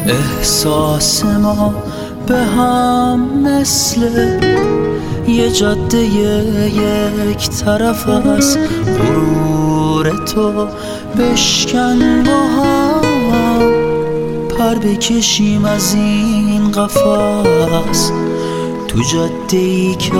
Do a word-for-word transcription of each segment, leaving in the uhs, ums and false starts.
احساس ما به هم مثل یه جاده یک طرف است. غرور تو بشکن با هم، پر بکشیم از این قفس. تو جاده ای که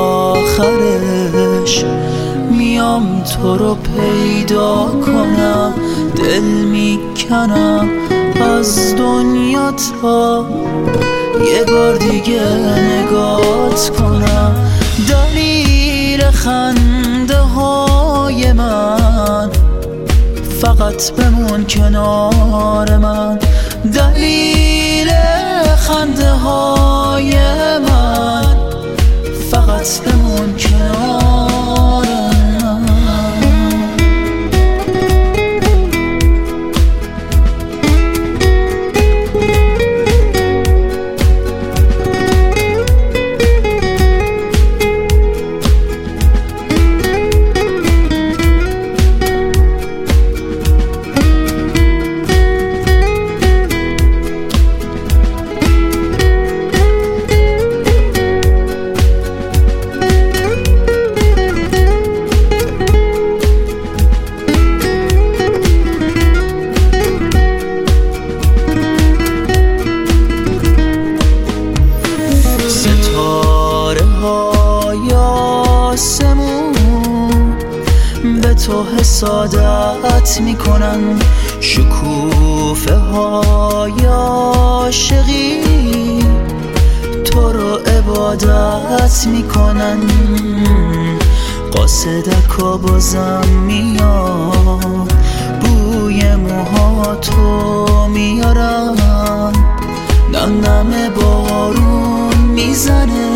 آخرش میام تو رو پیدا کنم. دل میکنم از دنیا تا یه بار دیگه نگات کنم. دلیل خنده های من فقط بمون کنار من. دلیل خنده های من فقط بمون کنار من. به تو حسادت میکنن، شکوفه های عاشقی تو رو عبادت میکنن. قاصدکا بازم میاد بوی موهاتو میارن. نم نم بارون میزنه،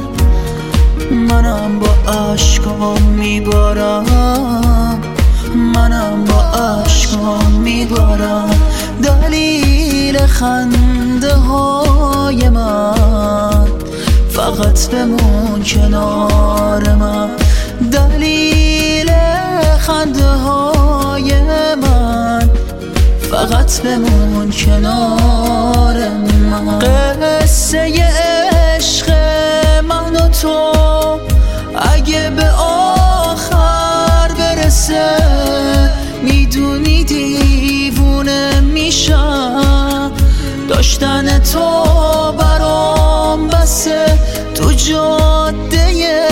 منم با عشقام میبارم، منم با عشقام میبارم. دلیل خنده های من فقط بمون کنار من. دلیل خنده های من فقط بمون کنار من. قصه عشق من و تو اگه به آخر برسه، میدونی دیوونه میشم. داشتن تو برام بسه، تو جاده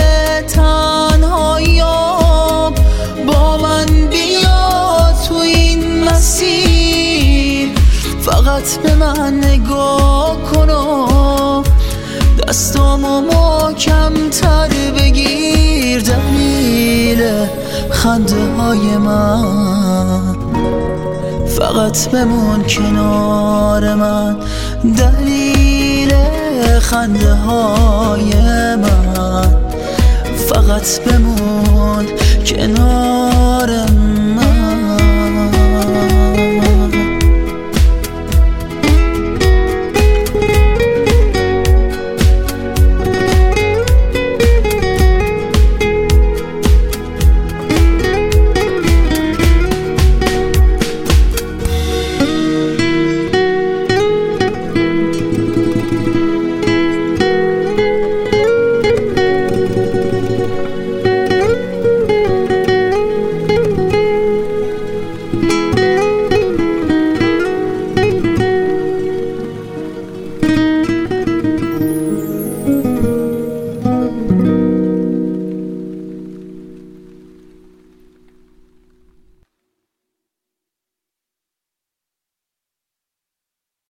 تنهاییام با من بیا تو این مسیر. فقط به من نگاه کن و دستامو محکم‌تر بگیر. دلیل خنده های من فقط بمون کنار من. دلیل خنده های من فقط بمون کنار